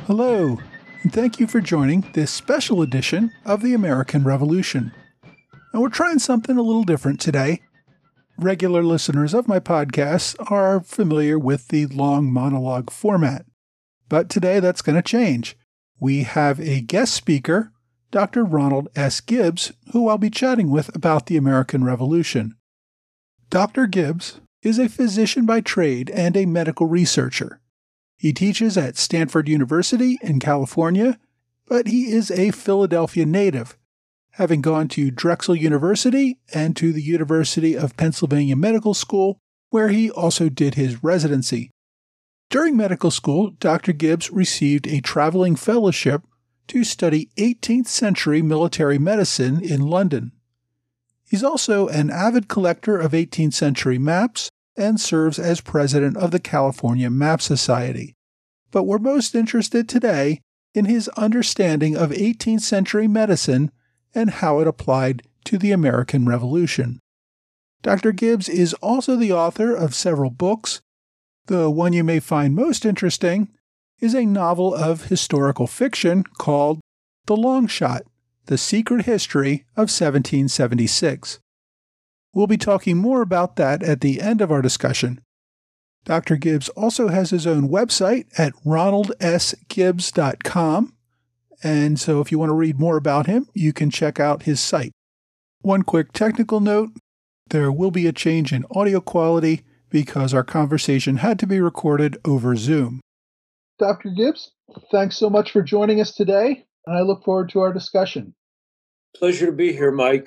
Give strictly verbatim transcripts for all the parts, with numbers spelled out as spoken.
Hello, and thank you for joining this special edition of the American Revolution. And we're trying something a little different today. Regular listeners of my podcast are familiar with the long monologue format. But today that's going to change. We have a guest speaker, Doctor Ronald S. Gibbs, who I'll be chatting with about the American Revolution. Doctor Gibbs is a physician by trade and a medical researcher. He teaches at Stanford University in California, but he is a Philadelphia native, having gone to Drexel University and to the University of Pennsylvania Medical School, where he also did his residency. During medical school, Doctor Gibbs received a traveling fellowship to study eighteenth century military medicine in London. He's also an avid collector of eighteenth century maps and serves as president of the California Map Society. But we're most interested today in his understanding of eighteenth century medicine and how it applied to the American Revolution. Doctor Gibbs is also the author of several books. The one you may find most interesting is a novel of historical fiction called The Long Shot: The Secret History of seventeen seventy-six. We'll be talking more about that at the end of our discussion. Doctor Gibbs also has his own website at ronald s gibbs dot com, and so if you want to read more about him, you can check out his site. One quick technical note, there will be a change in audio quality because our conversation had to be recorded over Zoom. Doctor Gibbs, thanks so much for joining us today, and I look forward to our discussion. Pleasure to be here, Mike.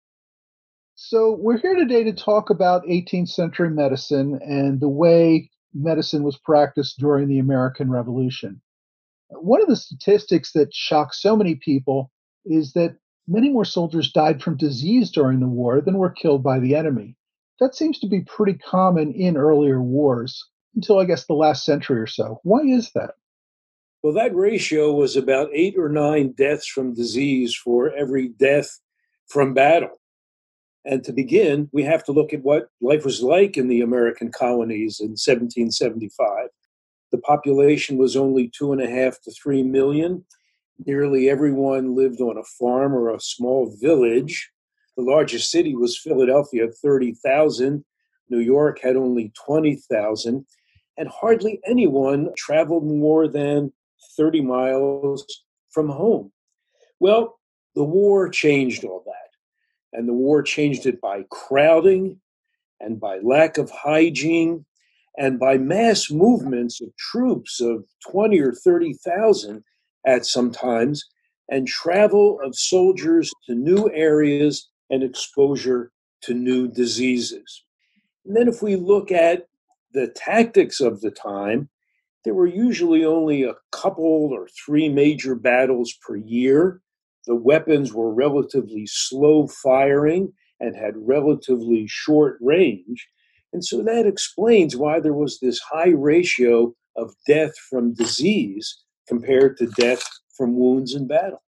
So we're here today to talk about eighteenth century medicine and the way medicine was practiced during the American Revolution. One of the statistics that shocks so many people is that many more soldiers died from disease during the war than were killed by the enemy. That seems to be pretty common in earlier wars, until I guess the last century or so. Why is that? Well, that ratio was about eight or nine deaths from disease for every death from battle. And to begin, we have to look at what life was like in the American colonies in seventeen seventy-five. The population was only two and a half to three million. Nearly everyone lived on a farm or a small village. The largest city was Philadelphia, thirty thousand. New York had only twenty thousand. And hardly anyone traveled more than thirty miles from home. Well, the war changed all that. And the war changed it by crowding and by lack of hygiene and by mass movements of troops of twenty or thirty thousand at some times, and travel of soldiers to new areas and exposure to new diseases. And then if we look at the tactics of the time, there were usually only a couple or three major battles per year. The weapons were relatively slow firing and had relatively short range. And so that explains why there was this high ratio of death from disease compared to death from wounds in battle.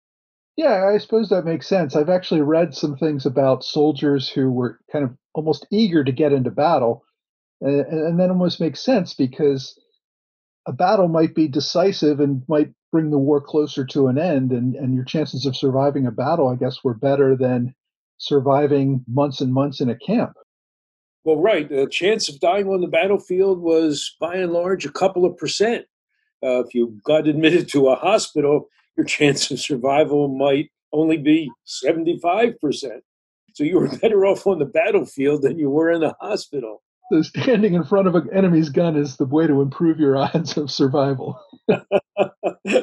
Yeah, I suppose that makes sense. I've actually read some things about soldiers who were kind of almost eager to get into battle. And, and that almost makes sense because a battle might be decisive and might bring the war closer to an end, and, and your chances of surviving a battle, I guess, were better than surviving months and months in a camp. Well, right. The chance of dying on the battlefield was, by and large, a couple of percent. Uh, if you got admitted to a hospital, your chance of survival might only be seventy-five percent. So you were better off on the battlefield than you were in the hospital. So standing in front of an enemy's gun is the way to improve your odds of survival. yeah.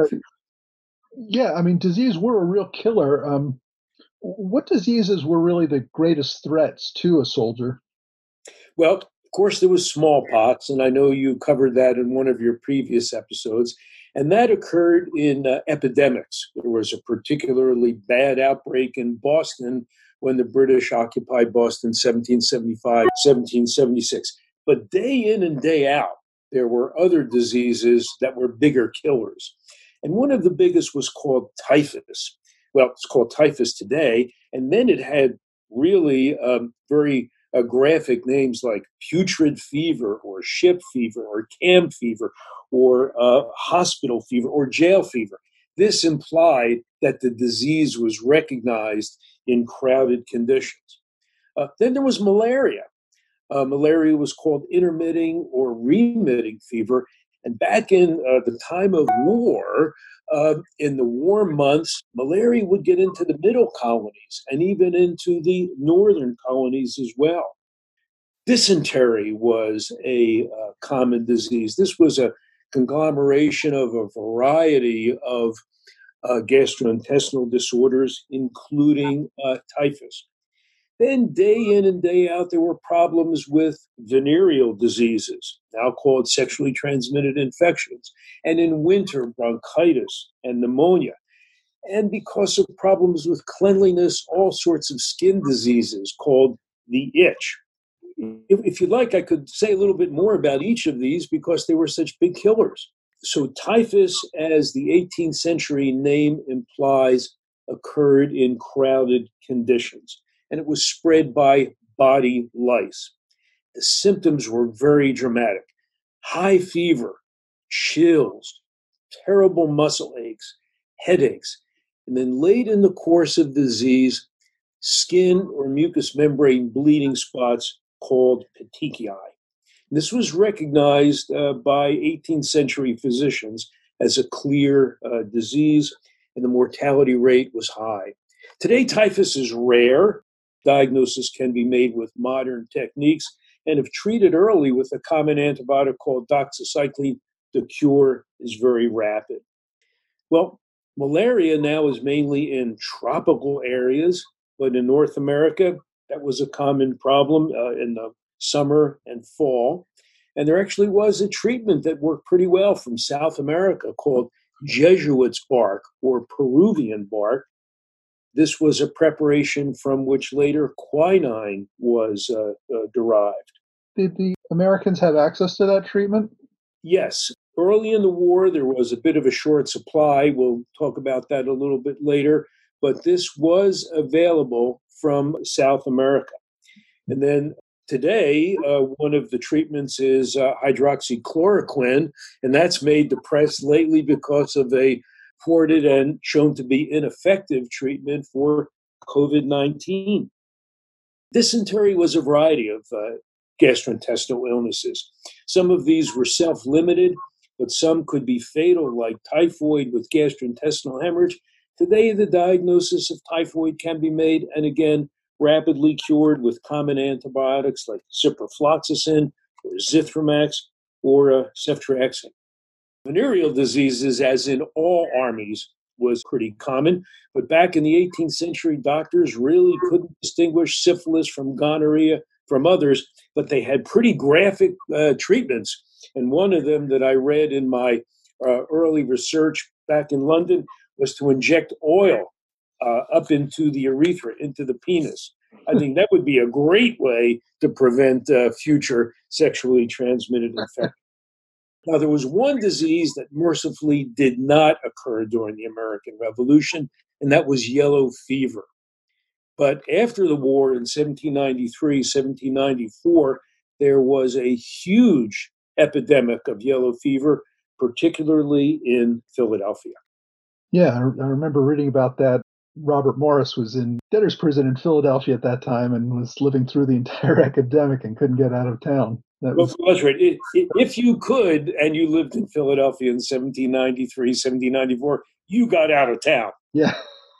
yeah, I mean, disease were a real killer. Um, what diseases were really the greatest threats to a soldier? Well, of course, there was smallpox, and I know you covered that in one of your previous episodes, and that occurred in uh, epidemics. There was a particularly bad outbreak in Boston when the British occupied Boston seventeen seventy-five, seventeen seventy-six. But day in and day out, there were other diseases that were bigger killers. And one of the biggest was called typhus. Well, it's called typhus today. And then it had really um, very uh, graphic names like putrid fever or ship fever or camp fever, or uh, hospital fever or jail fever. This implied that the disease was recognized in crowded conditions. Uh, then there was malaria. Uh, malaria was called intermitting or remitting fever. And back in uh, the time of war, uh, in the warm months, malaria would get into the middle colonies and even into the northern colonies as well. Dysentery was a uh, common disease. This was a conglomeration of a variety of uh, gastrointestinal disorders, including uh, typhus. Then, day in and day out, there were problems with venereal diseases, now called sexually transmitted infections, and in winter, bronchitis and pneumonia. And because of problems with cleanliness, all sorts of skin diseases called the itch. If, if you'd like, I could say a little bit more about each of these because they were such big killers. So, typhus, as the eighteenth century name implies, occurred in crowded conditions, and it was spread by body lice. The symptoms were very dramatic: high fever, chills, terrible muscle aches, headaches, and then late in the course of disease, skin or mucous membrane bleeding spots called petechiae. This was recognized uh, by eighteenth century physicians as a clear uh, disease, and the mortality rate was high. Today, typhus is rare. Diagnosis can be made with modern techniques, and if treated early with a common antibiotic called doxycycline, the cure is very rapid. Well, malaria now is mainly in tropical areas, but in North America, that was a common problem uh, in the summer and fall. And there actually was a treatment that worked pretty well from South America called Jesuit's bark or Peruvian bark. This was a preparation from which later quinine was uh, uh, derived. Did the Americans have access to that treatment? Yes. Early in the war, there was a bit of a short supply. We'll talk about that a little bit later. But this was available from South America. And then today, uh, one of the treatments is uh, hydroxychloroquine, and that's made the press lately because of a reported and shown to be ineffective treatment for COVID nineteen. Dysentery was a variety of uh, gastrointestinal illnesses. Some of these were self-limited, but some could be fatal, like typhoid with gastrointestinal hemorrhage. Today, the diagnosis of typhoid can be made, and again, rapidly cured with common antibiotics like ciprofloxacin or zithromax or uh, ceftriaxone. Venereal diseases, as in all armies, was pretty common. But back in the eighteenth century, doctors really couldn't distinguish syphilis from gonorrhea from others, but they had pretty graphic uh, treatments. And one of them that I read in my uh, early research back in London was to inject oil uh, up into the urethra, into the penis. I think that would be a great way to prevent uh, future sexually transmitted infections. Now, there was one disease that mercifully did not occur during the American Revolution, and that was yellow fever. But after the war in seventeen ninety-three, seventeen ninety-four, there was a huge epidemic of yellow fever, particularly in Philadelphia. Yeah, I I remember reading about that. Robert Morris was in debtor's prison in Philadelphia at that time and was living through the entire epidemic and couldn't get out of town. That was, well, that's right. It, it, if you could, and you lived in Philadelphia in seventeen ninety-three, seventeen ninety-four, you got out of town. Yeah.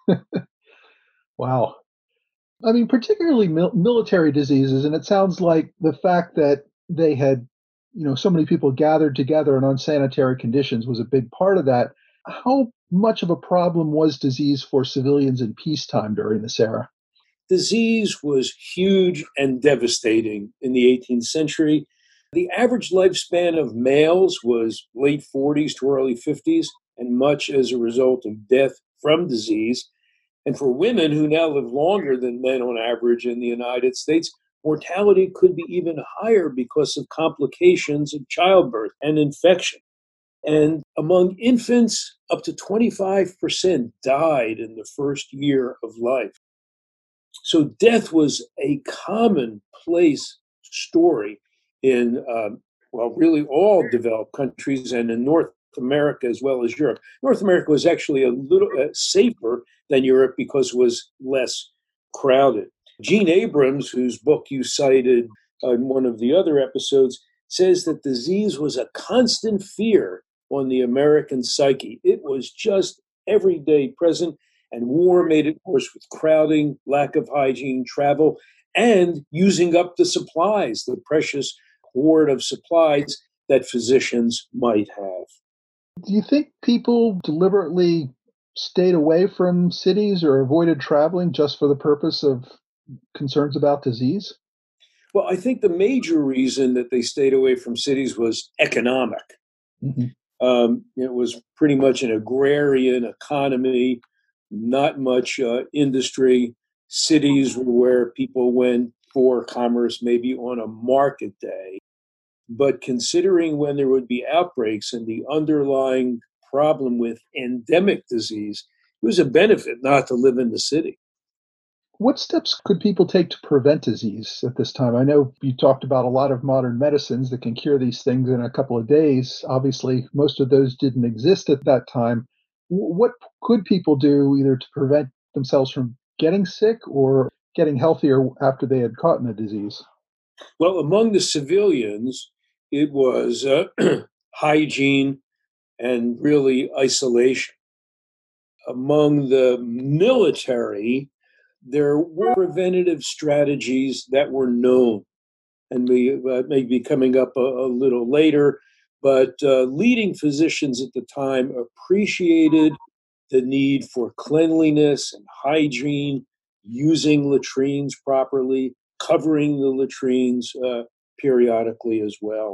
Wow. I mean, particularly mil- military diseases, and it sounds like the fact that they had, you know, so many people gathered together in unsanitary conditions was a big part of that. How much of a problem was disease for civilians in peacetime during this era? Disease was huge and devastating in the eighteenth century. The average lifespan of males was late forties to early fifties, and much as a result of death from disease. And for women who now live longer than men on average in the United States, mortality could be even higher because of complications of childbirth and infection. And among infants, up to twenty-five percent died in the first year of life. So death was a commonplace story in um, Well, really all developed countries, and in North America as well as Europe. North America was actually a little uh, safer than Europe because it was less crowded. Gene Abrams, whose book you cited in one of the other episodes, says that disease was a constant fear on the American psyche. It was just every day present, and war made it worse with crowding, lack of hygiene, travel, and using up the supplies, the precious hoard of supplies that physicians might have. Do you think people deliberately stayed away from cities or avoided traveling just for the purpose of concerns about disease? Well, I think the major reason that they stayed away from cities was economic. Mhm. Um, it was pretty much an agrarian economy, not much uh, industry. Cities were where people went for commerce, maybe on a market day. But considering when there would be outbreaks and the underlying problem with endemic disease, it was a benefit not to live in the city. What steps could people take to prevent disease at this time? I know you talked about a lot of modern medicines that can cure these things in a couple of days. Obviously, most of those didn't exist at that time. W- What could people do either to prevent themselves from getting sick or getting healthier after they had caught in a disease? Well, among the civilians, it was uh, hygiene and really isolation. Among the military, there were preventative strategies that were known, and we uh, may be coming up a, a little later, but uh, leading physicians at the time appreciated the need for cleanliness and hygiene, using latrines properly, covering the latrines uh, periodically as well.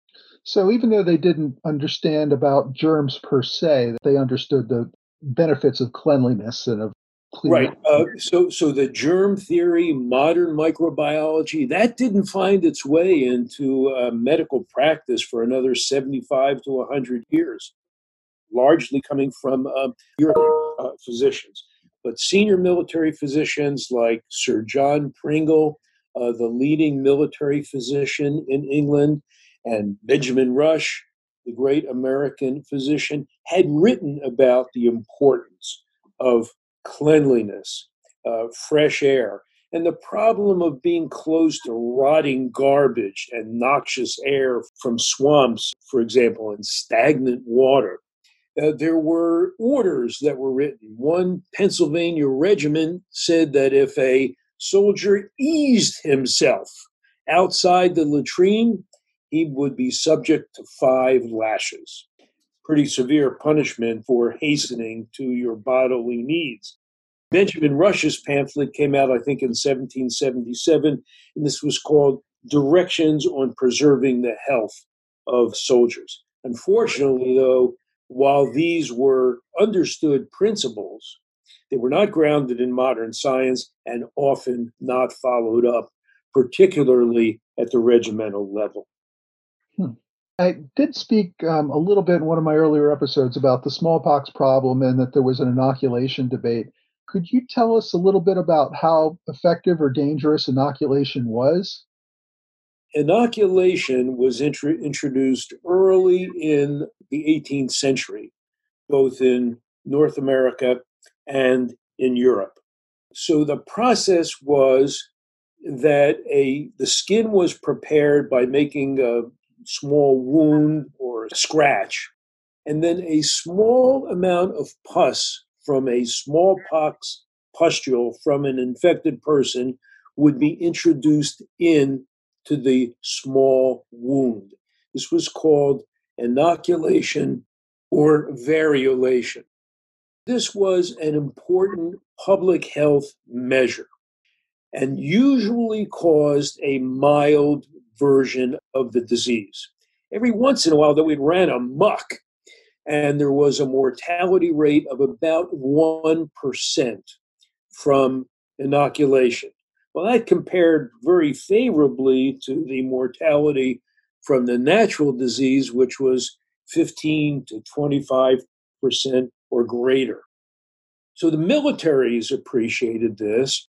So even though they didn't understand about germs per se, they understood the benefits of cleanliness and of clean. Right. Uh, so, so the germ theory, modern microbiology, that didn't find its way into uh, medical practice for another seventy-five to one hundred years, largely coming from uh, European uh, physicians. But senior military physicians like Sir John Pringle, uh, the leading military physician in England, and Benjamin Rush, the great American physician, had written about the importance of cleanliness, uh, fresh air, and the problem of being close to rotting garbage and noxious air from swamps, for example, and stagnant water. Uh, there were orders that were written. One Pennsylvania regiment said that if a soldier eased himself outside the latrine, he would be subject to five lashes. Pretty severe punishment for hastening to your bodily needs. Benjamin Rush's pamphlet came out, I think, in seventeen seventy-seven, and this was called Directions on Preserving the Health of Soldiers. Unfortunately, though, while these were understood principles, they were not grounded in modern science and often not followed up, particularly at the regimental level. Hmm. I did speak um, a little bit in one of my earlier episodes about the smallpox problem and that there was an inoculation debate. Could you tell us a little bit about how effective or dangerous inoculation was? Inoculation was intro- introduced early in the eighteenth century, both in North America and in Europe. So the process was that a the skin was prepared by making a small wound or a scratch, and then a small amount of pus from a smallpox pustule from an infected person would be introduced in to the small wound. This was called inoculation or variolation. This was an important public health measure and usually caused a mild version of the disease. Every once in a while, though, it ran amok, and there was a mortality rate of about one percent from inoculation. Well, that compared very favorably to the mortality from the natural disease, which was fifteen to twenty-five percent or greater. So the militaries appreciated this,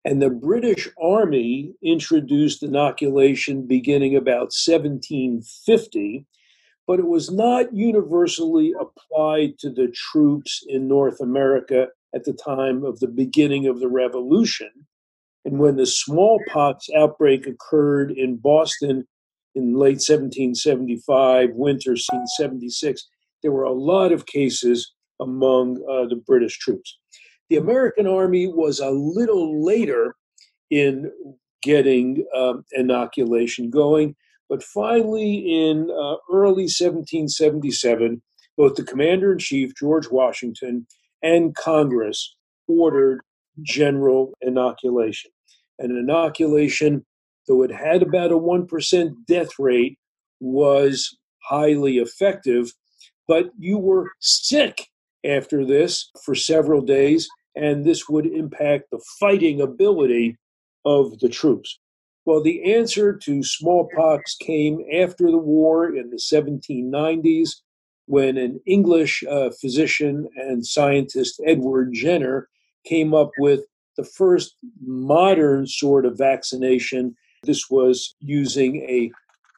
And the British Army introduced inoculation beginning about seventeen fifty, but it was not universally applied to the troops in North America at the time of the beginning of the Revolution. And when the smallpox outbreak occurred in Boston in late seventeen seventy-five, winter seventy-six, there were a lot of cases among uh, the British troops. The American Army was a little later in getting um, inoculation going, but finally in uh, early seventeen seventy-seven, both the Commander-in-Chief, George Washington, and Congress ordered general inoculation. And inoculation, though it had about a one percent death rate, was highly effective, but you were sick after this for several days, and this would impact the fighting ability of the troops. Well, the answer to smallpox came after the war in the seventeen nineties, when an English uh, physician and scientist, Edward Jenner, came up with the first modern sort of vaccination. This was using a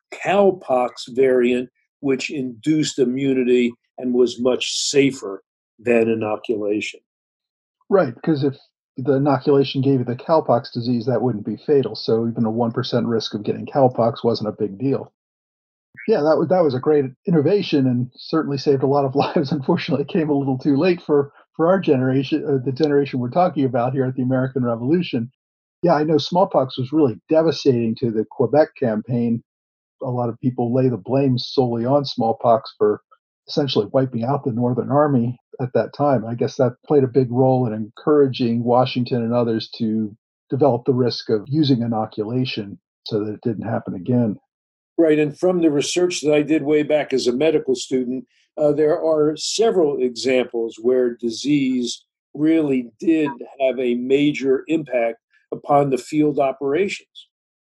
cowpox variant, which induced immunity and was much safer than inoculation. Right, because if the inoculation gave you the cowpox disease, that wouldn't be fatal. So even a one percent risk of getting cowpox wasn't a big deal. Yeah, that was, that was a great innovation and certainly saved a lot of lives. Unfortunately, it came a little too late for, for our generation, or the generation we're talking about here at the American Revolution. Yeah, I know smallpox was really devastating to the Quebec campaign. A lot of people lay the blame solely on smallpox for essentially wiping out the Northern Army at that time. I guess that played a big role in encouraging Washington and others to develop the risk of using inoculation so that it didn't happen again. Right, and from the research that I did way back as a medical student, uh, there are several examples where disease really did have a major impact upon the field operations.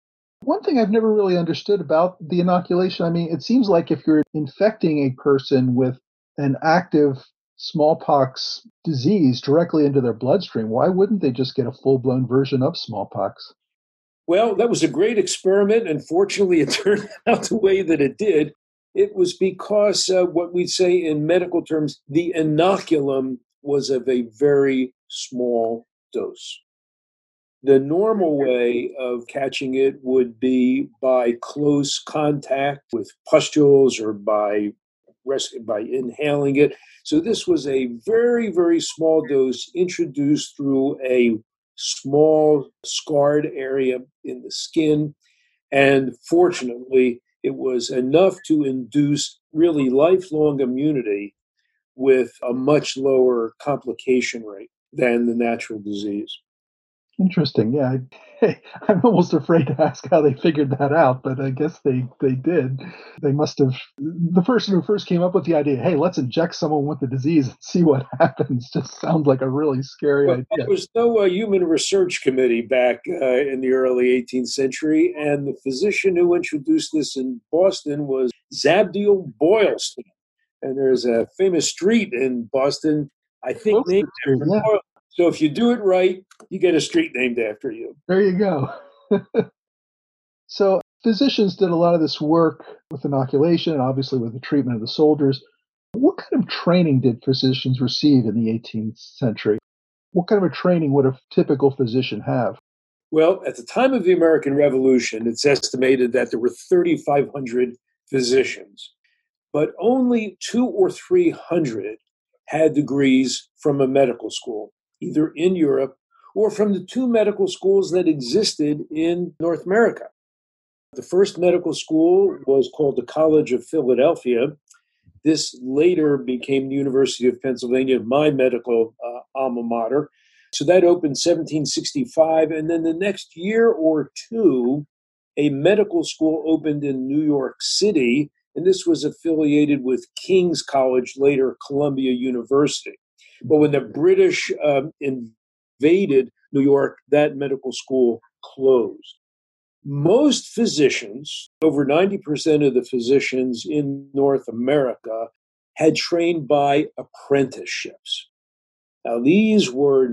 One thing I've never really understood about the inoculation, I mean, it seems like if you're infecting a person with an active smallpox disease directly into their bloodstream, why wouldn't they just get a full-blown version of smallpox? Well, that was a great experiment, and fortunately it turned out the way that it did. It was because uh, what we say in medical terms, the inoculum was of a very small dose. The normal way of catching it would be by close contact with pustules or by rest, by inhaling it. So this was a very, very small dose introduced through a small scarred area in the skin. And fortunately, it was enough to induce really lifelong immunity with a much lower complication rate than the natural disease. Interesting. Yeah, I, I'm almost afraid to ask how they figured that out, but I guess they, they did. They must have. The person who first came up with the idea, hey, let's inject someone with the disease and see what happens, just sounds like a really scary well, idea. There was no uh, human research committee back uh, in the early eighteenth century, and the physician who introduced this in Boston was Zabdiel Boylston. And there's a famous street in Boston, I think, named after Yeah. Boylston. So if you do it right, you get a street named after you. There you go. So physicians did a lot of this work with inoculation and obviously with the treatment of the soldiers. What kind of training did physicians receive in the eighteenth century? What kind of a training would a typical physician have? Well, at the time of the American Revolution, it's estimated that there were thirty-five hundred physicians, but only two or three hundred had degrees from a medical school, either in Europe or from the two medical schools that existed in North America. The first medical school was called the College of Philadelphia. This later became the University of Pennsylvania, my medical uh, alma mater. So that opened seventeen sixty-five, and then the next year or two, a medical school opened in New York City, and this was affiliated with King's College, later Columbia University. But when the British um, invaded New York, that medical school closed. Most physicians, over ninety percent of the physicians in North America, had trained by apprenticeships. Now, these were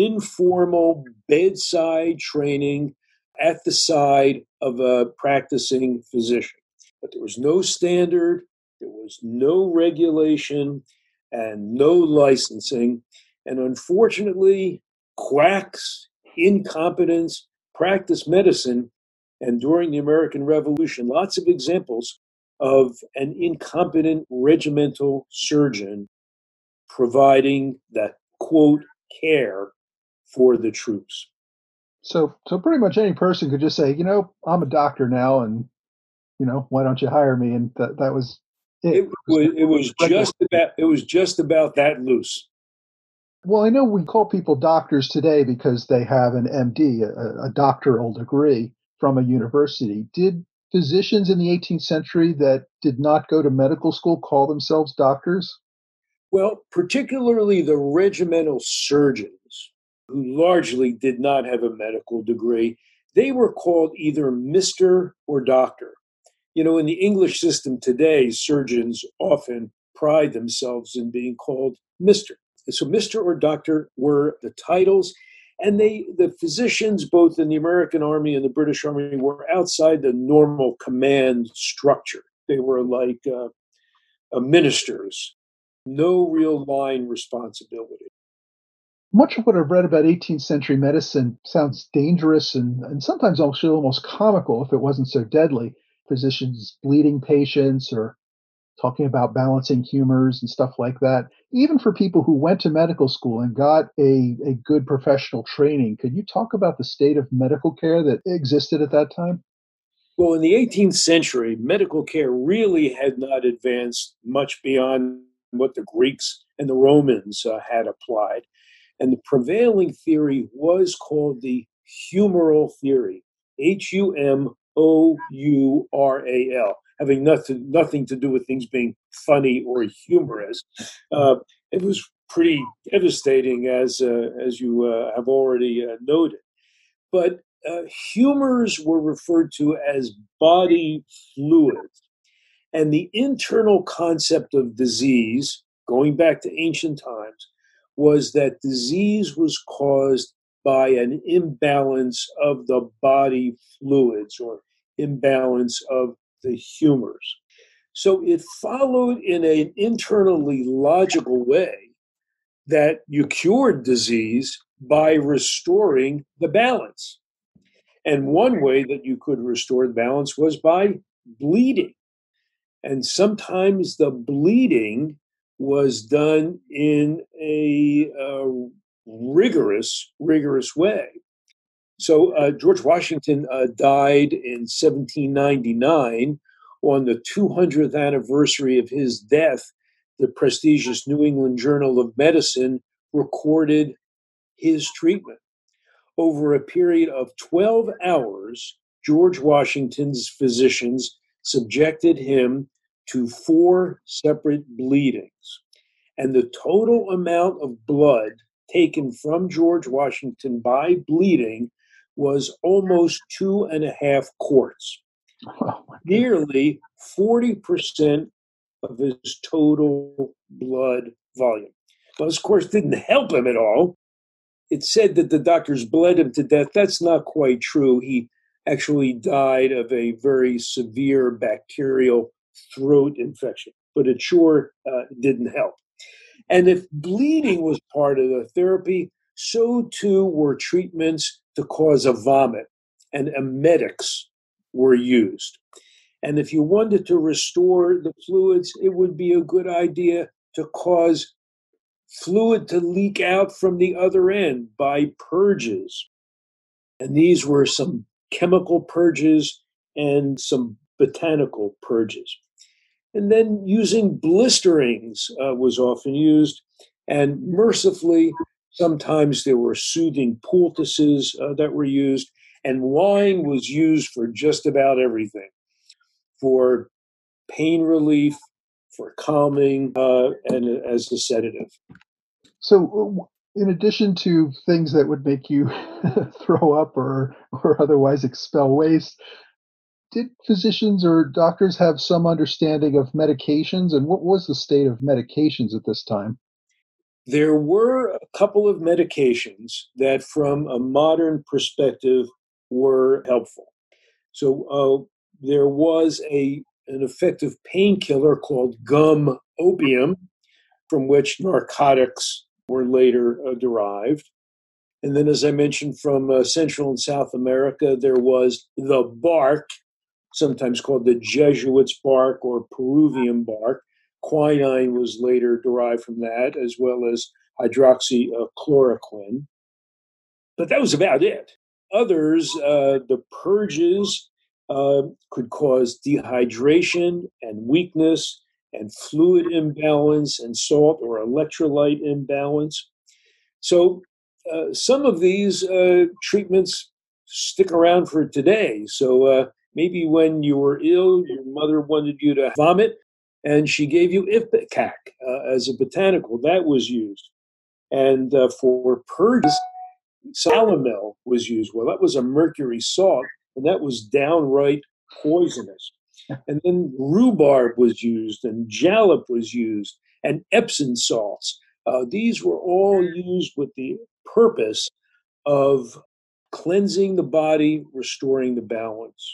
informal bedside training at the side of a practicing physician. But there was no standard, there was no regulation, and no licensing. And unfortunately, quacks, incompetence, practiced medicine. And during the American Revolution, lots of examples of an incompetent regimental surgeon providing that quote care for the troops. So, so pretty much any person could just say, you know, I'm a doctor now, and you know, why don't you hire me? And that that was it. It was it was Regular. just about it was just about that loose. Well, I know we call people doctors today because they have an M D, a, a doctoral degree from a university. Did physicians in the eighteenth century that did not go to medical school call themselves doctors? Well, particularly the regimental surgeons, who largely did not have a medical degree, they were called either Mister or Doctor. You know, in the English system today, surgeons often pride themselves in being called Mister. So Mister or Doctor were the titles, and they the physicians, both in the American Army and the British Army, were outside the normal command structure. They were like uh, uh, ministers, no real line responsibility. Much of what I've read about eighteenth century medicine sounds dangerous and, and sometimes also almost comical if it wasn't so deadly. Physicians bleeding patients or talking about balancing humors and stuff like that. Even for people who went to medical school and got a, a good professional training, could you talk about the state of medical care that existed at that time? Well, in the eighteenth century, medical care really had not advanced much beyond what the Greeks and the Romans uh, had applied. And the prevailing theory was called the humoral theory, H U M O U R A L, having nothing, nothing to do with things being funny or humorous. Uh, it was pretty devastating, as, uh, as you uh, have already uh, noted. But uh, humors were referred to as body fluids. And the internal concept of disease, going back to ancient times, was that disease was caused by an imbalance of the body fluids or imbalance of the humors. So it followed in an internally logical way that you cured disease by restoring the balance. And one way that you could restore the balance was by bleeding. And sometimes the bleeding was done in a uh, rigorous, rigorous way. So uh, George Washington uh, died in seventeen ninety-nine. On the two hundredth anniversary of his death, the prestigious New England Journal of Medicine recorded his treatment. Over a period of twelve hours, George Washington's physicians subjected him to four separate bleedings. And the total amount of blood taken from George Washington by bleeding was almost two and a half quarts, Oh, nearly forty percent of his total blood volume. Well, this, of course, didn't help him at all. It said that the doctors bled him to death. That's not quite true. He actually died of a very severe bacterial throat infection, but it sure uh, didn't help. And if bleeding was part of the therapy, so too were treatments to cause a vomit, and emetics were used. And if you wanted to restore the fluids, it would be a good idea to cause fluid to leak out from the other end by purges. And these were some chemical purges and some botanical purges. And then using blisterings uh, was often used. And mercifully, sometimes there were soothing poultices uh, that were used. And wine was used for just about everything, for pain relief, for calming, uh, and as a sedative. So, in addition to things that would make you throw up or or otherwise expel waste, did physicians or doctors have some understanding of medications, and what was the state of medications at this time? There were a couple of medications that, from a modern perspective, were helpful. So uh, there was a an effective painkiller called gum opium, from which narcotics were later uh, derived. And then, as I mentioned, from uh, Central and South America, there was the bark, sometimes called the Jesuits' bark or Peruvian bark. Quinine was later derived from that, as well as hydroxychloroquine. But that was about it. Others, uh, the purges, uh, could cause dehydration and weakness and fluid imbalance and salt or electrolyte imbalance. So uh, some of these uh, treatments stick around for today. So uh, maybe when you were ill, your mother wanted you to vomit, and she gave you Ipecac uh, as a botanical. That was used. And uh, for purges, Salamel was used. Well, that was a mercury salt, and that was downright poisonous. And then rhubarb was used, and jalap was used, and Epsom salts. Uh, these were all used with the purpose of cleansing the body, restoring the balance.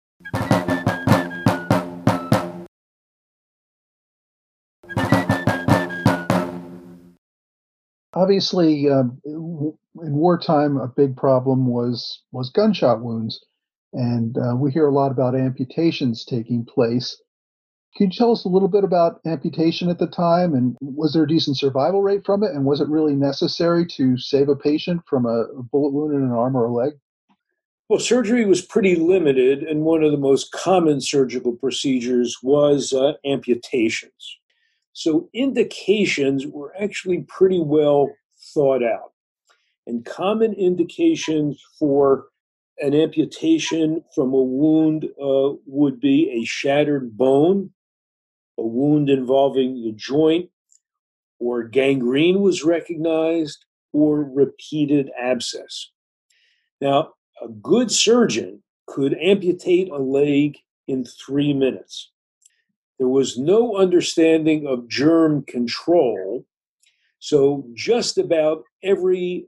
Obviously, um, in wartime, a big problem was was gunshot wounds, and uh, we hear a lot about amputations taking place. Can you tell us a little bit about amputation at the time, and was there a decent survival rate from it, and was it really necessary to save a patient from a, a bullet wound in an arm or a leg? Well, surgery was pretty limited, and one of the most common surgical procedures was uh, amputations. So indications were actually pretty well thought out. And common indications for an amputation from a wound uh, would be a shattered bone, a wound involving the joint, or gangrene was recognized, or repeated abscess. Now, a good surgeon could amputate a leg in three minutes. There was no understanding of germ control, so just about every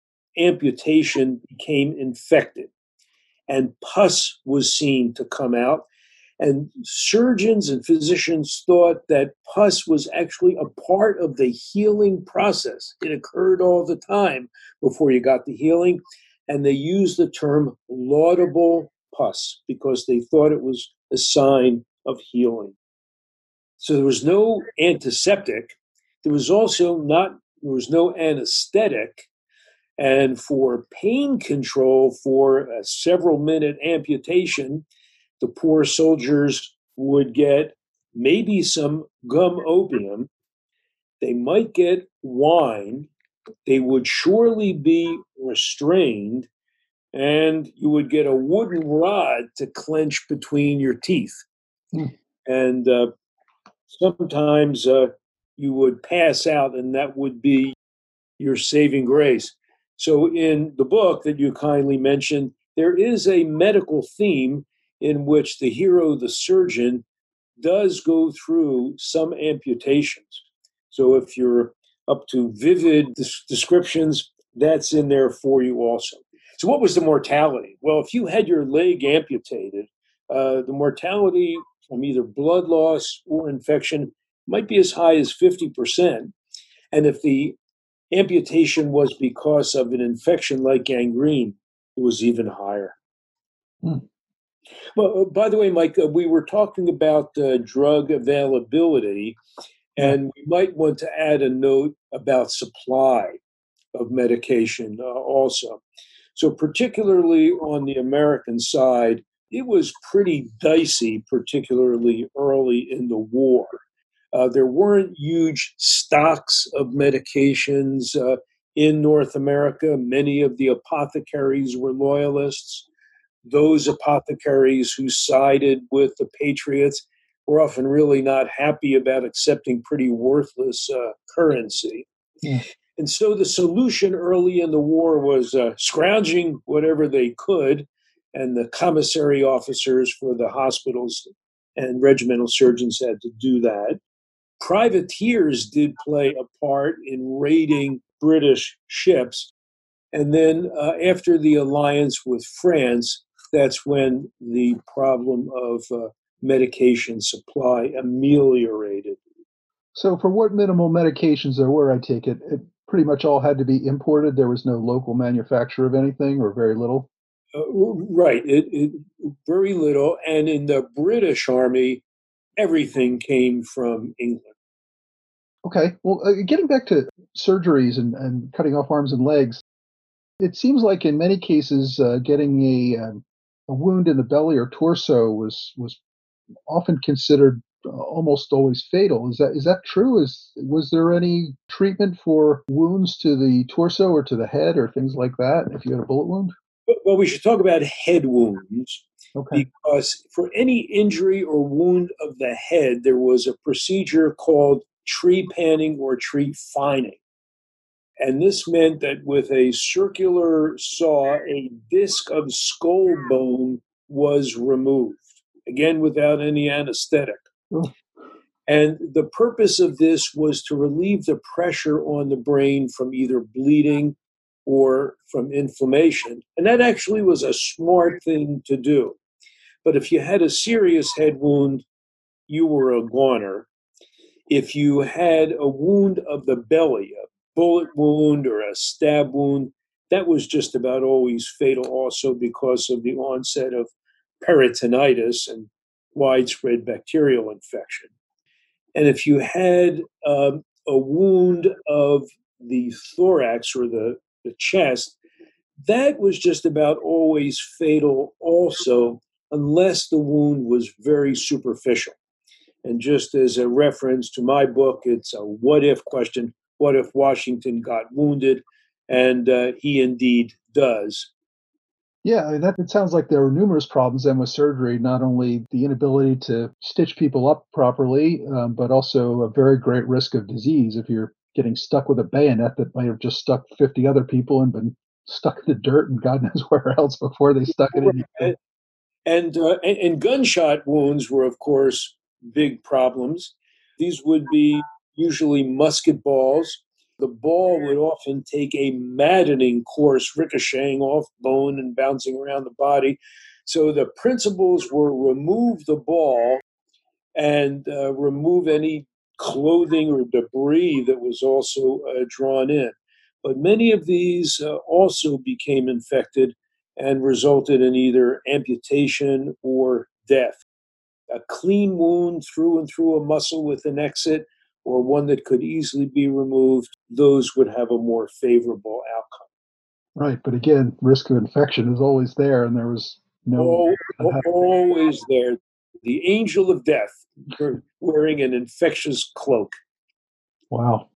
amputation became infected, and pus was seen to come out. And surgeons and physicians thought that pus was actually a part of the healing process. It occurred all the time before you got the healing. And they used the term laudable pus because they thought it was a sign of healing. So there was no antiseptic. There was also not, there was no anesthetic. And for pain control for a several minute amputation, the poor soldiers would get maybe some gum opium. They might get wine. They would surely be restrained, and you would get a wooden rod to clench between your teeth. Hmm. And uh, sometimes uh, you would pass out, and that would be your saving grace. So, in the book that you kindly mentioned, there is a medical theme in which the hero, the surgeon, does go through some amputations. So, if you're up to vivid des- descriptions, that's in there for you also. So, what was the mortality? Well, if you had your leg amputated, uh, the mortality from either blood loss or infection might be as high as fifty percent. And if the amputation was because of an infection like gangrene, it was even higher. Hmm. Well, uh, by the way, Mike, uh, we were talking about uh, drug availability, Yeah. and we might want to add a note about supply of medication uh, also. So, particularly on the American side, it was pretty dicey, particularly early in the war. Uh, there weren't huge stocks of medications uh, in North America. Many of the apothecaries were loyalists. Those apothecaries who sided with the Patriots were often really not happy about accepting pretty worthless uh, currency. Yeah. And so the solution early in the war was uh, scrounging whatever they could, and the commissary officers for the hospitals and regimental surgeons had to do that. Privateers did play a part in raiding British ships. And then uh, after the alliance with France, that's when the problem of uh, medication supply ameliorated. So, for what minimal medications there were, I take it, it pretty much all had to be imported. There was no local manufacture of anything, or very little. Uh, right, it, it, very little. And in the British Army, everything came from England. Okay. Well, uh, getting back to surgeries and, and cutting off arms and legs, it seems like in many cases, uh, getting a, um, a wound in the belly or torso was was often considered uh, almost always fatal. Is that is that true? Is was there any treatment for wounds to the torso or to the head or things like that if you had a bullet wound? Well, we should talk about head wounds Okay. because for any injury or wound of the head, there was a procedure called trepanning or trefining. And this meant that with a circular saw, a disc of skull bone was removed, again, without any anesthetic. Oh, And the purpose of this was to relieve the pressure on the brain from either bleeding or from inflammation. And that actually was a smart thing to do. But if you had a serious head wound, you were a goner. If you had a wound of the belly, a bullet wound or a stab wound, that was just about always fatal also because of the onset of peritonitis and widespread bacterial infection. And if you had um, a wound of the thorax or the, the chest, that was just about always fatal also, unless the wound was very superficial. And just as a reference to my book, it's a what if question. What if Washington got wounded? And uh, he indeed does. yeah, I mean, that it sounds like there were numerous problems then with surgery, not only the inability to stitch people up properly, um, but also a very great risk of disease if you're getting stuck with a bayonet that might have just stuck fifty other people and been stuck in the dirt and God knows where else before they stuck it in you. And, and, uh, and, and gunshot wounds were, of course, big problems. These would be usually musket balls. The ball would often take a maddening course, ricocheting off bone and bouncing around the body. So the principles were remove the ball and uh, remove any clothing or debris that was also uh, drawn in. But many of these uh, also became infected and resulted in either amputation or death. A clean wound through and through a muscle with an exit or one that could easily be removed, those would have a more favorable outcome. Right, but again, risk of infection is always there, and there was no. Oh, always there. The angel of death wearing an infectious cloak. Wow.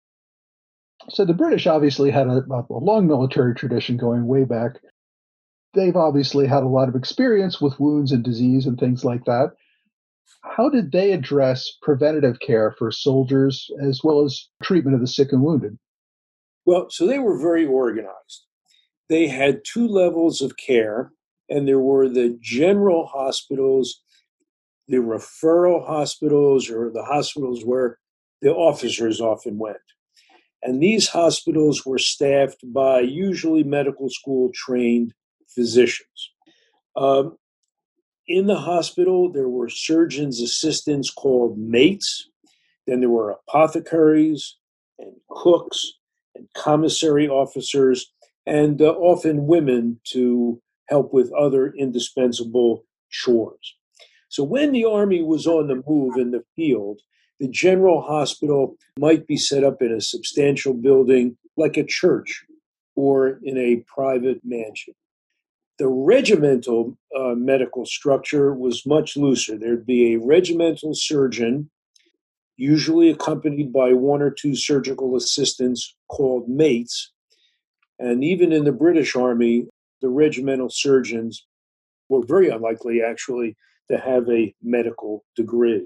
So the British obviously had a, a long military tradition going way back. They've obviously had a lot of experience with wounds and disease and things like that. How did they address preventative care for soldiers as well as treatment of the sick and wounded? Well, so they were very organized. They had two levels of care, and there were the general hospitals, the referral hospitals, or the hospitals where the officers often went. And these hospitals were staffed by usually medical school trained physicians. Um, in the hospital, there were surgeons' assistants called mates. Then there were apothecaries and cooks and commissary officers, and uh, often women to help with other indispensable chores. So when the Army was on the move in the field, the general hospital might be set up in a substantial building like a church or in a private mansion. The regimental uh, medical structure was much looser. There'd be a regimental surgeon, usually accompanied by one or two surgical assistants called mates. And even in the British Army, the regimental surgeons were very unlikely, actually, to have a medical degree.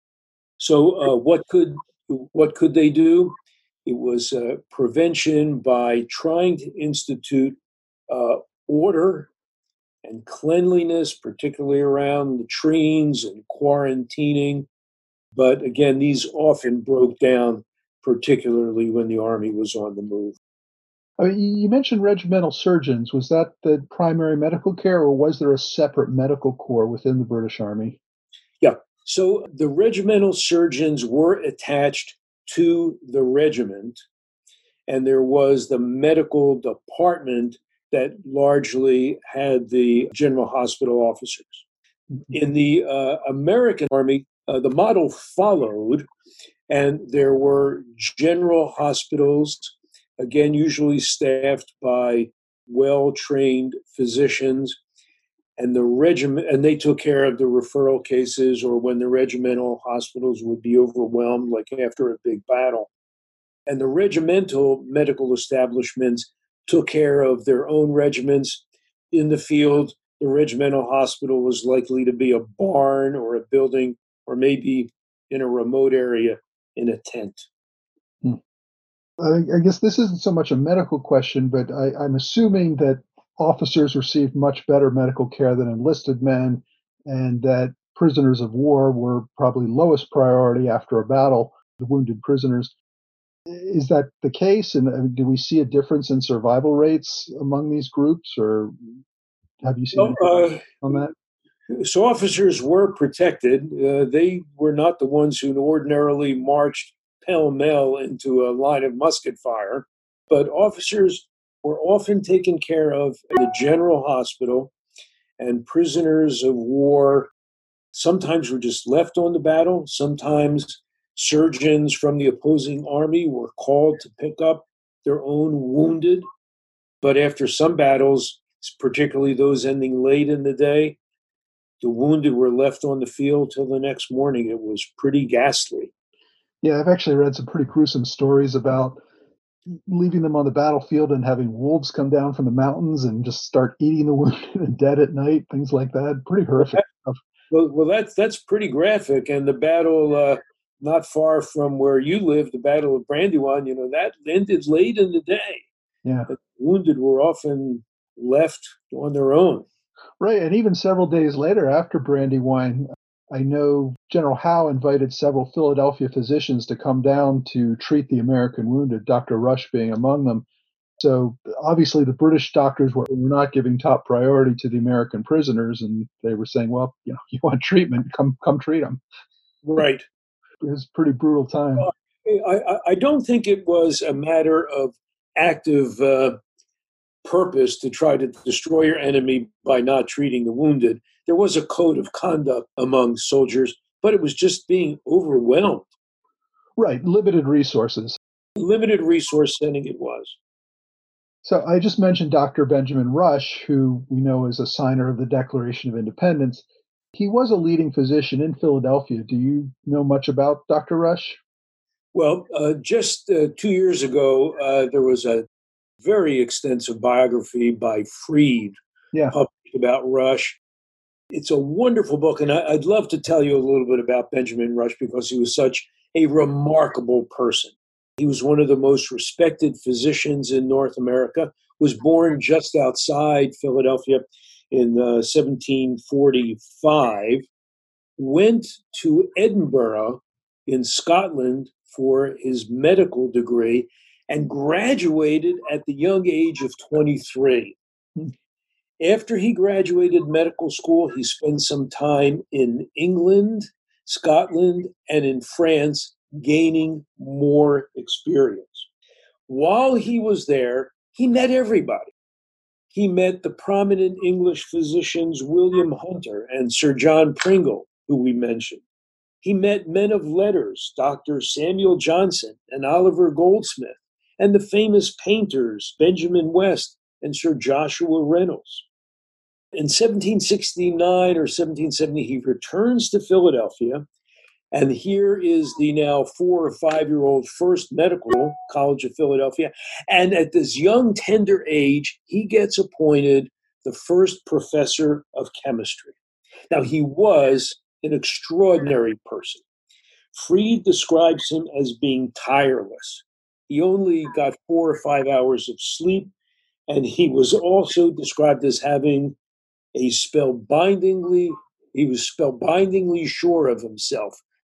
So, uh, what could what could they do? It was uh, prevention by trying to institute uh, order and cleanliness, particularly around latrines and quarantining, But again, these often broke down, particularly when the Army was on the move. I mean, you you mentioned regimental surgeons. Was that the primary medical care, or was there a separate medical corps within the British Army? Yeah. So the regimental surgeons were attached to the regiment, and there was the medical department that largely had the general hospital officers. In the uh, American Army, uh, the model followed, and there were general hospitals, again, usually staffed by well-trained physicians, and the regiment, and they took care of the referral cases or when the regimental hospitals would be overwhelmed, like after a big battle. And the regimental medical establishments took care of their own regiments in the field. The regimental hospital was likely to be a barn or a building, or maybe in a remote area in a tent. Hmm. I, I guess this isn't so much a medical question, but I, I'm assuming that officers received much better medical care than enlisted men, and that prisoners of war were probably lowest priority after a battle, the wounded prisoners. Is that the case? And uh, do we see a difference in survival rates among these groups, or have you seen Well, anything on that? uh, so officers were protected. Uh, they were not the ones who ordinarily marched pell-mell into a line of musket fire, but officers were often taken care of in the general hospital, and prisoners of war sometimes were just left on the battle. Sometimes surgeons from the opposing army were called to pick up their own wounded. But after some battles, particularly those ending late in the day, the wounded were left on the field till the next morning. It was pretty ghastly. Yeah, I've actually read some pretty gruesome stories about leaving them on the battlefield and having wolves come down from the mountains and just start eating the wounded and dead at night, things like that. Pretty horrific stuff. Well, well, that's that's pretty graphic. And the battle, uh, not far from where you live, the Battle of Brandywine, you know, that ended late in the day. Yeah. The wounded were often left on their own. Right. And even several days later, after Brandywine, I know General Howe invited several Philadelphia physicians to come down to treat the American wounded, Doctor Rush being among them. So obviously, the British doctors were, were not giving top priority to the American prisoners, and they were saying, "Well, you know, you want treatment? Come, come treat them." Right. It was a pretty brutal time. Uh, I, I, I don't think it was a matter of active uh, purpose to try to destroy your enemy by not treating the wounded. There was a code of conduct among soldiers, but it was just being overwhelmed. Right, limited resources. Limited resource setting it was. So I just mentioned Doctor Benjamin Rush, who we know is a signer of the Declaration of Independence. He was a leading physician in Philadelphia. Do you know much about Doctor Rush? Well, uh, just uh, two years ago, uh, there was a very extensive biography by Freed Yeah. published about Rush. It's a wonderful book, and I, I'd love to tell you a little bit about Benjamin Rush because he was such a remarkable person. He was one of the most respected physicians in North America, was born just outside Philadelphia in uh, seventeen forty-five, went to Edinburgh in Scotland for his medical degree, and graduated at the young age of twenty-three. Hmm. After he graduated medical school, he spent some time in England, Scotland, and in France, gaining more experience. While he was there, he met everybody. He met the prominent English physicians William Hunter and Sir John Pringle, who we mentioned. He met men of letters, Doctor Samuel Johnson and Oliver Goldsmith, and the famous painters Benjamin West and Sir Joshua Reynolds. In seventeen sixty-nine or seventeen seventy, he returns to Philadelphia, and here is the now four or five-year-old First Medical College of Philadelphia. And at this young, tender age, he gets appointed the first professor of chemistry. Now, he was an extraordinary person. Freed describes him as being tireless. He only got four or five hours of sleep, and he was also described as having a spellbindingly, he was spellbindingly sure of himself.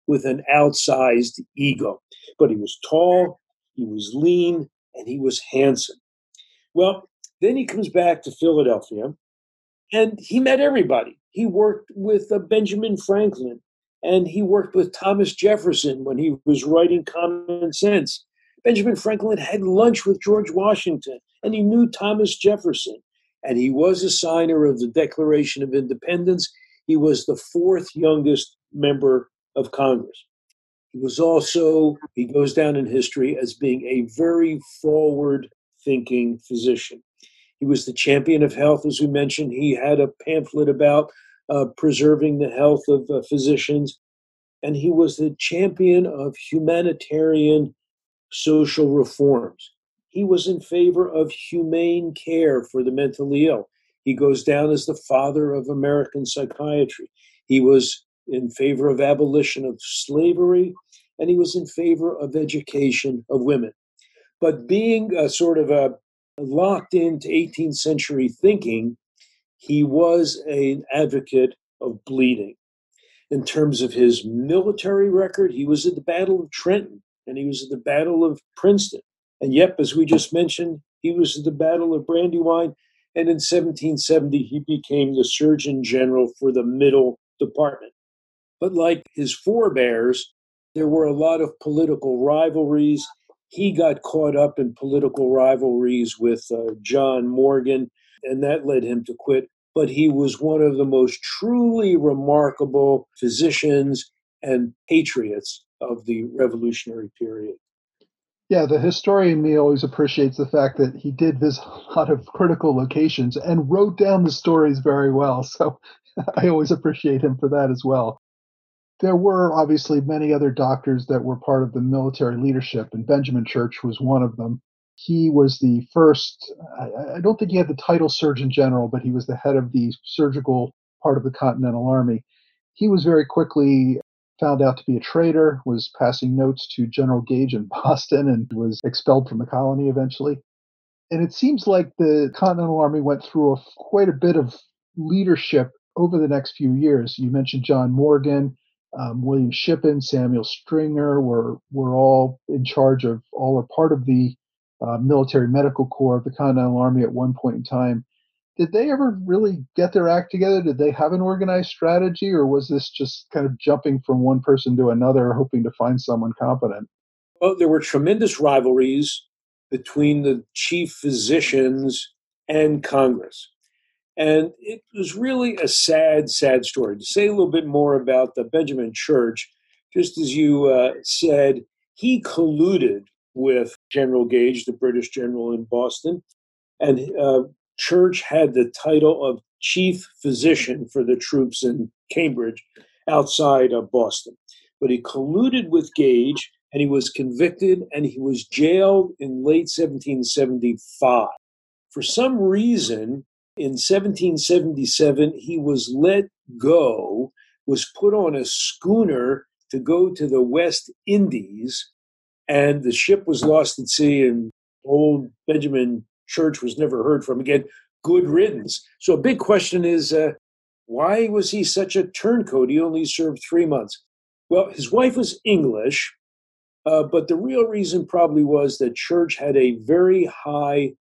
with an outsized ego. But he was tall, he was lean, and he was handsome. Well, then he comes back to Philadelphia, and he met everybody. He worked with uh, Benjamin Franklin, and he worked with Thomas Jefferson when he was writing Common Sense. Benjamin Franklin had lunch with George Washington, and he knew Thomas Jefferson. And he was a signer of the Declaration of Independence. He was the fourth youngest member of Congress. He was also, he goes down in history as being a very forward-thinking physician. He was the champion of health, as we mentioned. He had a pamphlet about uh, preserving the health of uh, physicians. And he was the champion of humanitarian social reforms. He was in favor of humane care for the mentally ill. He goes down as the father of American psychiatry. He was in favor of abolition of slavery, and he was in favor of education of women. But being a sort of a locked into eighteenth century thinking, he was an advocate of bleeding. In terms of his military record, he was at the Battle of Trenton, and he was at the Battle of Princeton. And yep, as we just mentioned, he was at the Battle of Brandywine, and in seventeen seventy, he became the Surgeon General for the Middle Department. But like his forebears, there were a lot of political rivalries. He got caught up in political rivalries with uh, John Morgan, and that led him to quit. But he was one of the most truly remarkable physicians and patriots of the Revolutionary period. Yeah, the historian me always appreciates the fact that he did visit a lot of critical locations and wrote down the stories very well. So I always appreciate him for that as well. There were obviously many other doctors that were part of the military leadership, and Benjamin Church was one of them. He was the first, I, I don't think he had the title Surgeon General, but he was the head of the surgical part of the Continental Army. He was very quickly found out to be a traitor, was passing notes to General Gage in Boston, and was expelled from the colony eventually. And it seems like the Continental Army went through a, quite a bit of leadership over the next few years. You mentioned John Morgan, um, William Shippen, Samuel Stringer were were all in charge of, all or part of the uh, military medical corps of the Continental Army at one point in time. Did they ever really get their act together? Did they have an organized strategy, or was this just kind of jumping from one person to another, hoping to find someone competent? Well, there were tremendous rivalries between the chief physicians and Congress. And it was really a sad, sad story. To say a little bit more about the Benjamin Church, just as you uh, said, he colluded with General Gage, the British general in Boston, and uh, Church had the title of chief physician for the troops in Cambridge outside of Boston. But he colluded with Gage, and he was convicted, and he was jailed in late seventeen seventy-five. For some reason, in seventeen seventy-seven, he was let go, was put on a schooner to go to the West Indies, and the ship was lost at sea, and old Benjamin Church was never heard from again. Good riddance. So a big question is, uh, why was he such a turncoat? He only served three months. Well, his wife was English, uh, but the real reason probably was that Church had a very high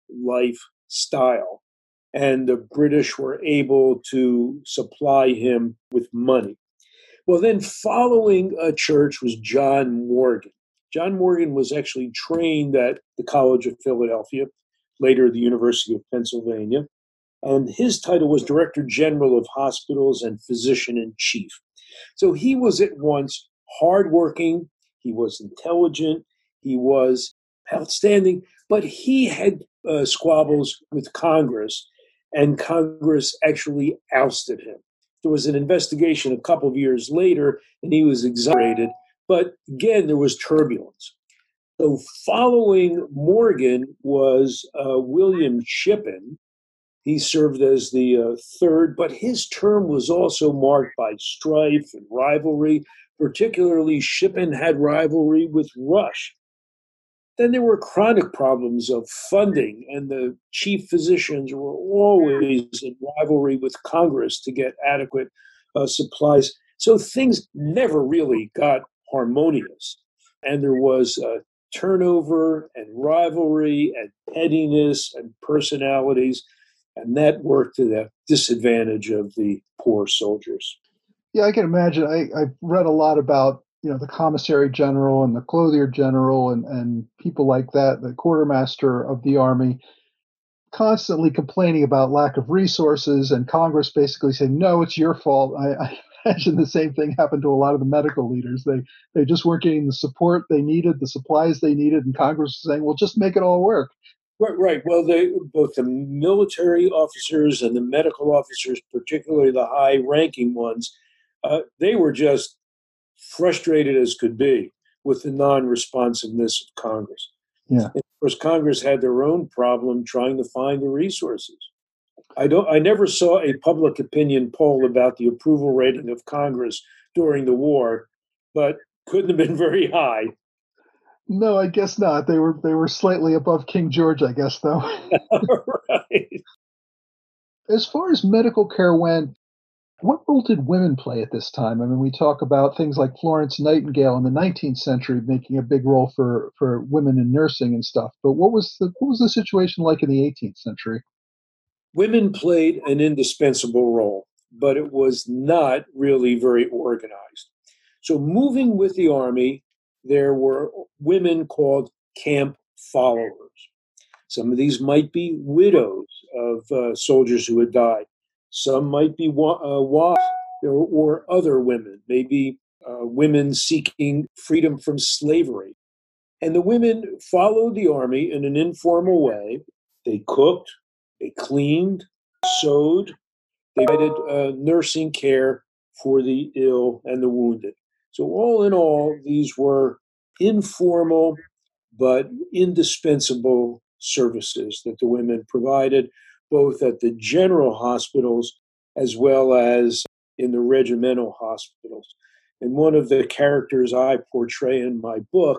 lifestyle, and the British were able to supply him with money. Well, then following uh, Church was John Morgan. John Morgan was actually trained at the College of Philadelphia, later the University of Pennsylvania, and his title was Director General of Hospitals and Physician-in-Chief. So he was at once hardworking, he was intelligent, he was outstanding, but he had uh, squabbles with Congress, and Congress actually ousted him. There was an investigation a couple of years later, and he was exonerated, but again, there was turbulence. So following Morgan was uh, William Shippen. He served as the uh, third, but his term was also marked by strife and rivalry. Particularly, Shippen had rivalry with Rush. Then there were chronic problems of funding, and the chief physicians were always in rivalry with Congress to get adequate uh, supplies. So things never really got harmonious. And there was uh, turnover and rivalry and pettiness and personalities, and that worked to the disadvantage of the poor soldiers. Yeah, I can imagine. I, I've read a lot about, you know, the commissary general and the clothier general and, and people like that, the quartermaster of the army, constantly complaining about lack of resources, and Congress basically saying, no, it's your fault. I, I imagine the same thing happened to a lot of the medical leaders. They they just weren't getting the support they needed, the supplies they needed, and Congress was saying, well, just make it all work. Right, right. Well, they, both the military officers and the medical officers, particularly the high-ranking ones, uh, they were just frustrated as could be with the non-responsiveness of Congress. Yeah. And of course, Congress had their own problem trying to find the resources. I don't. I never saw a public opinion poll about the approval rating of Congress during the war, but couldn't have been very high. No, I guess not. They were they were slightly above King George, I guess, though. Right. As far as medical care went, what role did women play at this time? I mean, we talk about things like Florence Nightingale in the nineteenth century making a big role for, for women in nursing and stuff. But what was the what was the situation like in the eighteenth century? Women played an indispensable role, but it was not really very organized. So, moving with the army, there were women called camp followers. Some of these might be widows of uh, soldiers who had died. Some might be wa- uh, wives or, or other women, maybe uh, women seeking freedom from slavery. And the women followed the army in an informal way. They cooked, they cleaned, sewed, they provided uh, nursing care for the ill and the wounded. So all in all, these were informal but indispensable services that the women provided, both at the general hospitals as well as in the regimental hospitals. And one of the characters I portray in my book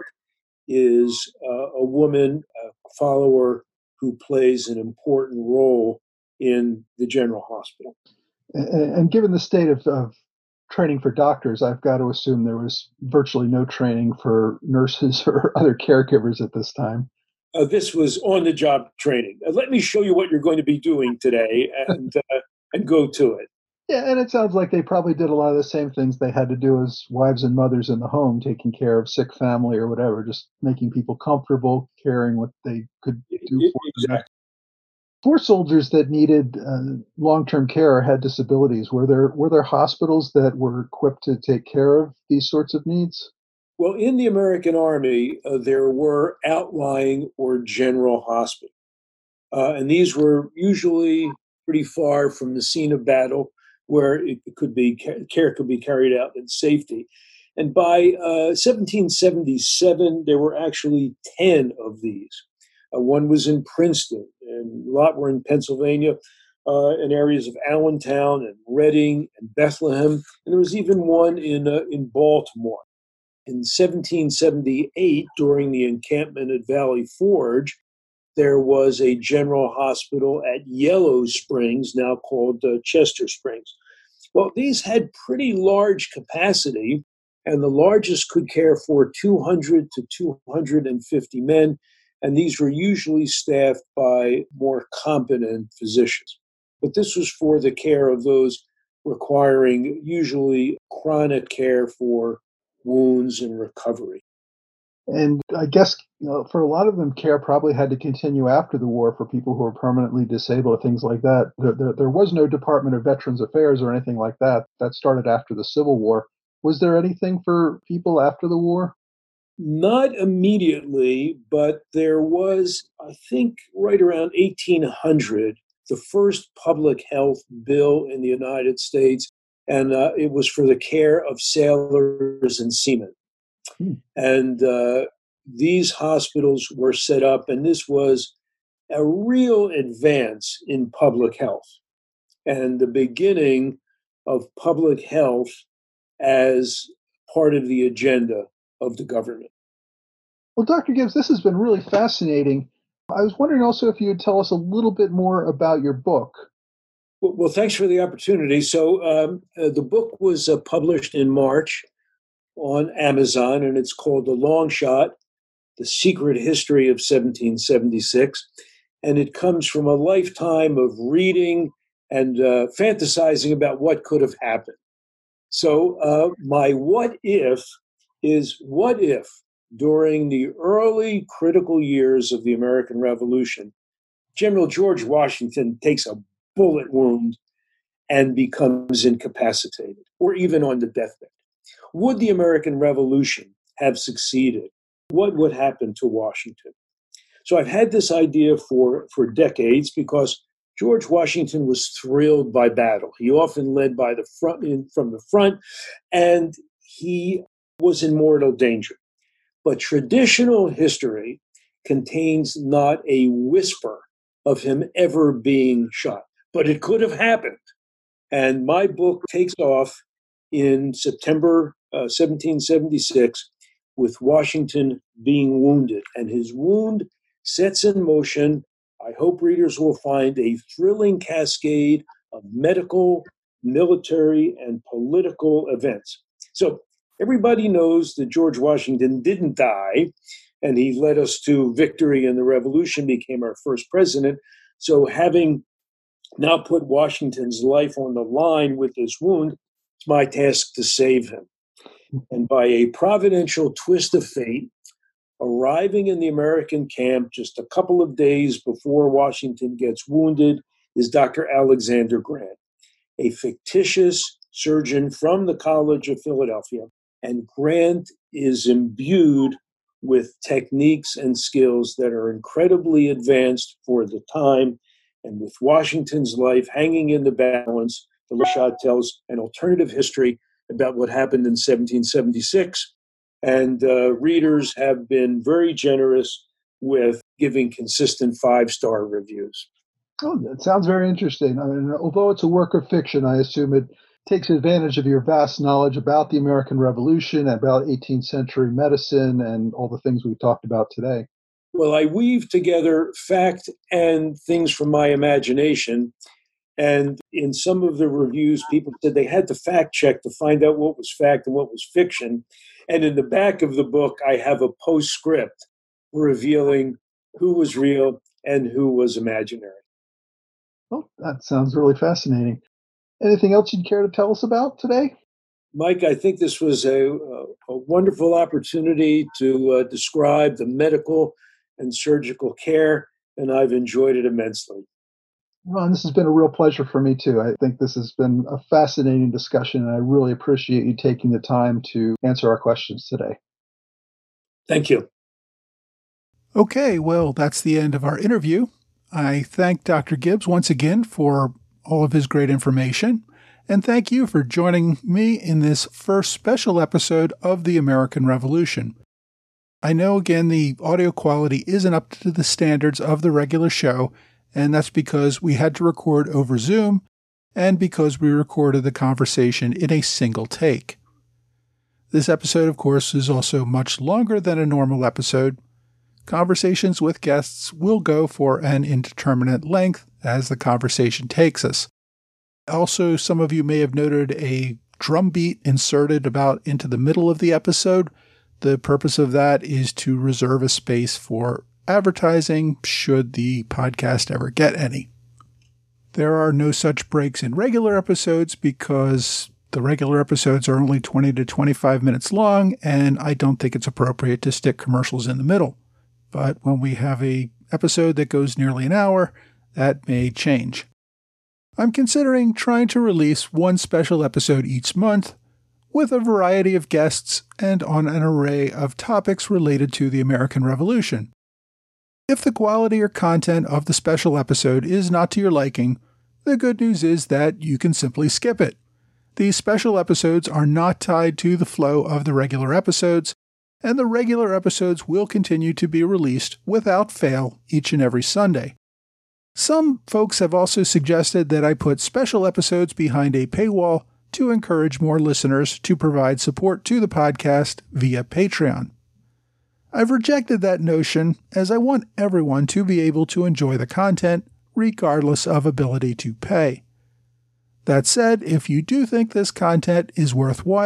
is uh, a woman, a follower who plays an important role in the general hospital. And, and given the state of, of training for doctors, I've got to assume there was virtually no training for nurses or other caregivers at this time. Uh, this was on-the-job training. Uh, let me show you what you're going to be doing today, and uh, and go to it. Yeah, and it sounds like they probably did a lot of the same things they had to do as wives and mothers in the home, taking care of sick family or whatever, just making people comfortable, caring what they could do for Exactly. them. For soldiers that needed uh, long-term care or had disabilities, were there were there hospitals that were equipped to take care of these sorts of needs? Well, in the American Army, uh, there were outlying or general hospitals. Uh, and these were usually pretty far from the scene of battle where it could be care could be carried out in safety. And by uh, seventeen seventy-seven, there were actually ten of these. Uh, one was in Princeton, and a lot were in Pennsylvania, uh, in areas of Allentown and Reading and Bethlehem. And there was even one in uh, in Baltimore. In seventeen seventy-eight, during the encampment at Valley Forge, there was a general hospital at Yellow Springs, now called uh, Chester Springs. Well, these had pretty large capacity, and the largest could care for two hundred to two hundred fifty men, and these were usually staffed by more competent physicians. But this was for the care of those requiring usually chronic care for wounds and recovery. And I guess, you know, for a lot of them, care probably had to continue after the war for people who were permanently disabled, things like that. There, there, there was no Department of Veterans Affairs or anything like that. That started after the Civil War. Was there anything for people after the war? Not immediately, but there was, I think, right around eighteen hundred, the first public health bill in the United States, and uh, it was for the care of sailors and seamen. Hmm. And uh, these hospitals were set up, and this was a real advance in public health and the beginning of public health as part of the agenda of the government. Well, Doctor Gibbs, this has been really fascinating. I was wondering also if you would tell us a little bit more about your book. Well, well thanks for the opportunity. So um, uh, the book was uh, published in March. on Amazon, and it's called The Long Shot, The Secret History of seventeen seventy-six. And it comes from a lifetime of reading and uh, fantasizing about what could have happened. So uh, my what if is what if during the early critical years of the American Revolution, General George Washington takes a bullet wound and becomes incapacitated, or even on the deathbed. Would the American Revolution have succeeded? What would happen to Washington? So I've had this idea for, for decades because George Washington was thrilled by battle. He often led by the front, in, from the front, and he was in mortal danger. But traditional history contains not a whisper of him ever being shot. But it could have happened. And my book takes off in September uh, seventeen seventy-six with Washington being wounded. And his wound sets in motion, I hope readers will find, a thrilling cascade of medical, military, and political events. So everybody knows that George Washington didn't die, and he led us to victory in the Revolution, became our first president. So having now put Washington's life on the line with this wound, it's my task to save him. And by a providential twist of fate, arriving in the American camp just a couple of days before Washington gets wounded is Doctor Alexander Grant, a fictitious surgeon from the College of Philadelphia. And Grant is imbued with techniques and skills that are incredibly advanced for the time. And with Washington's life hanging in the balance, The Long Shot tells an alternative history about what happened in seventeen seventy-six. And uh, readers have been very generous with giving consistent five-star reviews. Oh, that sounds very interesting. I mean, although it's a work of fiction, I assume it takes advantage of your vast knowledge about the American Revolution, about eighteenth century medicine, and all the things we've talked about today. Well, I weave together fact and things from my imagination. And in some of the reviews, people said they had to fact check to find out what was fact and what was fiction. And in the back of the book, I have a postscript revealing who was real and who was imaginary. Oh, that sounds really fascinating. Anything else you'd care to tell us about today? Mike, I think this was a, a, a wonderful opportunity to uh, describe the medical and surgical care, and I've enjoyed it immensely. Ron, this has been a real pleasure for me, too. I think this has been a fascinating discussion, and I really appreciate you taking the time to answer our questions today. Thank you. Okay, well, that's the end of our interview. I thank Doctor Gibbs once again for all of his great information, and thank you for joining me in this first special episode of the American Revolution. I know, again, the audio quality isn't up to the standards of the regular show, and that's because we had to record over Zoom and because we recorded the conversation in a single take. This episode, of course, is also much longer than a normal episode. Conversations with guests will go for an indeterminate length as the conversation takes us. Also, some of you may have noted a drum beat inserted about into the middle of the episode. The purpose of that is to reserve a space for advertising should the podcast ever get any. There are no such breaks in regular episodes because the regular episodes are only twenty to twenty-five minutes long, and I don't think it's appropriate to stick commercials in the middle. But when we have a episode that goes nearly an hour, that may change. I'm considering trying to release one special episode each month with a variety of guests and on an array of topics related to the American Revolution. If the quality or content of the special episode is not to your liking, the good news is that you can simply skip it. These special episodes are not tied to the flow of the regular episodes, and the regular episodes will continue to be released without fail each and every Sunday. Some folks have also suggested that I put special episodes behind a paywall to encourage more listeners to provide support to the podcast via Patreon. I've rejected that notion as I want everyone to be able to enjoy the content regardless of ability to pay. That said, if you do think this content is worthwhile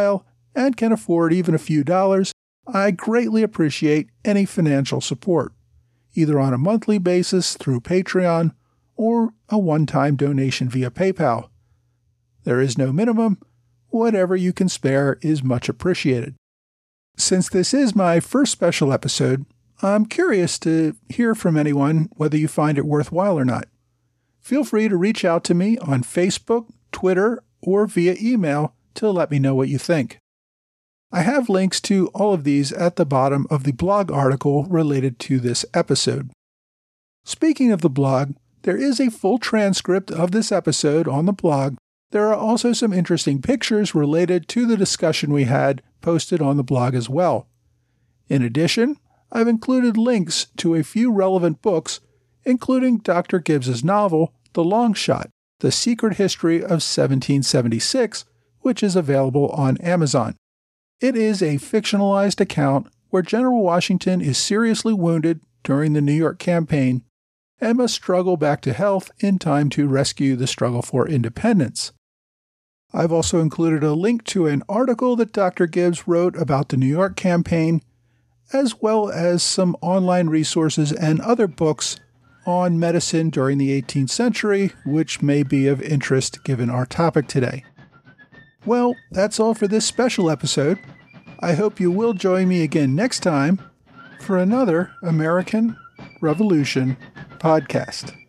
and can afford even a few dollars, I greatly appreciate any financial support, either on a monthly basis through Patreon or a one-time donation via PayPal. There is no minimum. Whatever you can spare is much appreciated. Since this is my first special episode, I'm curious to hear from anyone whether you find it worthwhile or not. Feel free to reach out to me on Facebook, Twitter, or via email to let me know what you think. I have links to all of these at the bottom of the blog article related to this episode. Speaking of the blog, there is a full transcript of this episode on the blog. There are also some interesting pictures related to the discussion we had posted on the blog as well. In addition, I've included links to a few relevant books, including Doctor Gibbs's novel, The Long Shot: The Secret History of seventeen seventy-six, which is available on Amazon. It is a fictionalized account where General Washington is seriously wounded during the New York campaign and must struggle back to health in time to rescue the struggle for independence. I've also included a link to an article that Doctor Gibbs wrote about the New York campaign, as well as some online resources and other books on medicine during the eighteenth century, which may be of interest given our topic today. Well, that's all for this special episode. I hope you will join me again next time for another American Revolution podcast.